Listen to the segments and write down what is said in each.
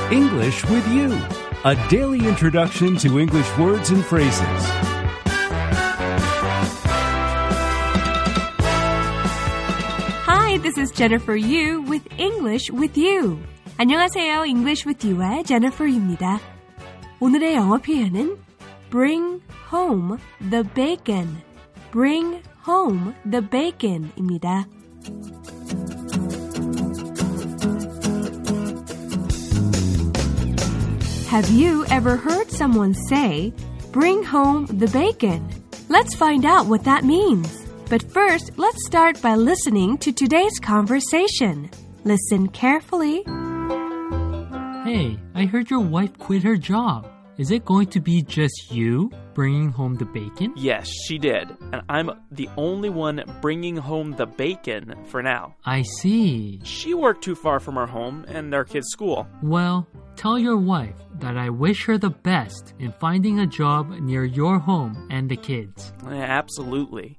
English with You, a daily introduction to English words and phrases. Hi, this is Jennifer Yu with English with You. 안녕하세요. English with You의 Jennifer입니다. 오늘의 영어 표현은 bring home the bacon. bring home the bacon입니다. Have you ever heard someone say, bring home the bacon? Let's find out what that means. But first, let's start by listening to today's conversation. Listen carefully. Hey, I heard your wife quit her job. Is it going to be just you bringing home the bacon? Yes, she did. And I'm the only one bringing home the bacon for now. I see. She worked too far from our home and our kids' school. Well, tell your wife that I wish her the best in finding a job near your home and the kids. Absolutely.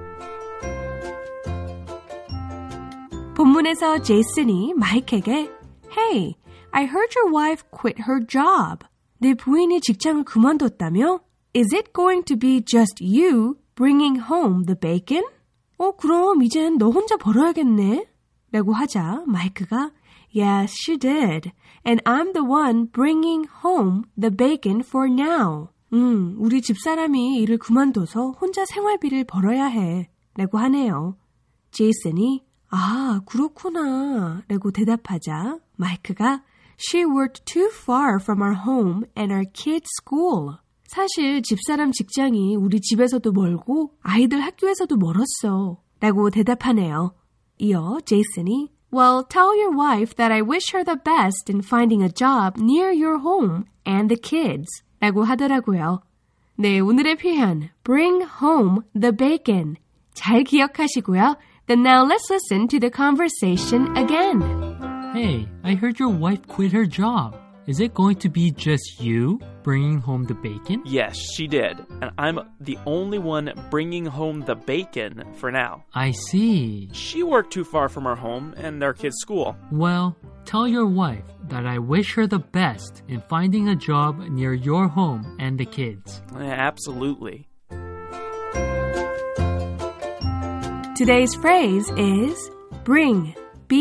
본문에서 제이슨이 마이크에게 Hey, I heard your wife quit her job. 내 부인이 직장을 그만뒀다며? Is it going to be just you bringing home the bacon? 그럼 이젠 너 혼자 벌어야겠네? 라고 하자 마이크가 Yes, she did. And I'm the one bringing home the bacon for now. 우리 집사람이 일을 그만둬서 혼자 생활비를 벌어야 해. 라고 하네요. 제이슨이 그렇구나. 라고 대답하자 마이크가 She worked too far from our home and our kids' school. 사실 집사람 직장이 우리 집에서도 멀고 아이들 학교에서도 멀었어. 라고 대답하네요. 이어 제이슨이 Well, tell your wife that I wish her the best in finding a job near your home and the kids. 라고 하더라고요. 네, 오늘의 표현 Bring home the bacon. 잘 기억하시고요. Then now let's listen to the conversation again. Hey, I heard your wife quit her job. Is it going to be just you bringing home the bacon? Yes, she did. And I'm the only one bringing home the bacon for now. I see. She worked too far from our home and our kids' school. Well, tell your wife that I wish her the best in finding a job near your home and the kids. Absolutely. Today's phrase is bring.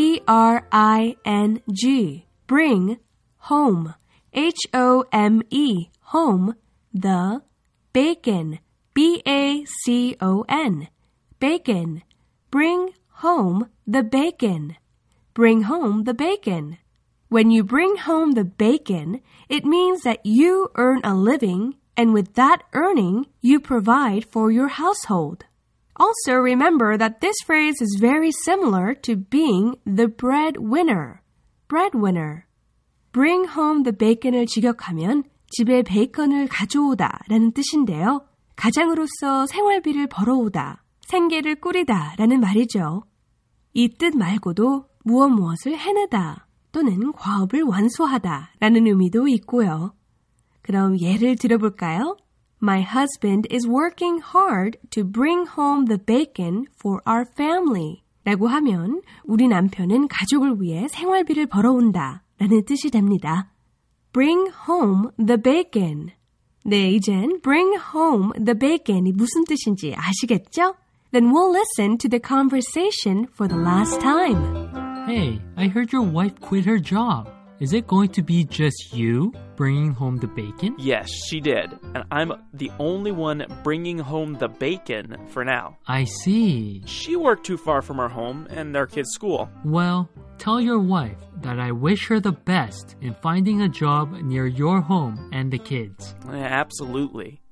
B-R-I-N-G. Bring home. H-O-M-E. Home. The bacon. B-A-C-O-N. Bacon. Bring home the bacon. Bring home the bacon. When you bring home the bacon, it means that you earn a living, and with that earning, you provide for your household. Also, remember that this phrase is very similar to being the breadwinner. Breadwinner. Bring home the bacon을 직역하면 집에 베이컨을 가져오다 라는 뜻인데요. 가장으로서 생활비를 벌어오다, 생계를 꾸리다 라는 말이죠. 이 뜻 말고도 무엇을 해내다 또는 과업을 완수하다 라는 의미도 있고요. 그럼 예를 들어볼까요? My husband is working hard to bring home the bacon for our family. 라고 하면 우리 남편은 가족을 위해 생활비를 벌어온다 라는 뜻이 됩니다. Bring home the bacon. 네, 이젠 bring home the bacon이 무슨 뜻인지 아시겠죠? Then we'll listen to the conversation for the last time. Hey, I heard your wife quit her job. Is it going to be just you bringing home the bacon? Yes, she did. And I'm the only one bringing home the bacon for now. I see. She worked too far from our home and our kids' school. Well, tell your wife that I wish her the best in finding a job near your home and the kids. Absolutely.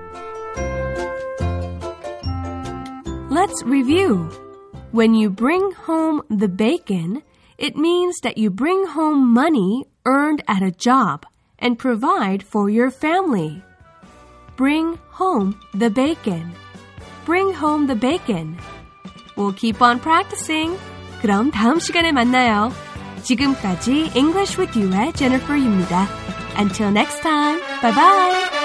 Let's review. When you bring home the bacon, it means that you bring home money earned at a job and provide for your family. Bring home the bacon. Bring home the bacon. We'll keep on practicing. 그럼 다음 시간에 만나요. 지금까지 English with You의 Jennifer입니다. Until next time, bye bye!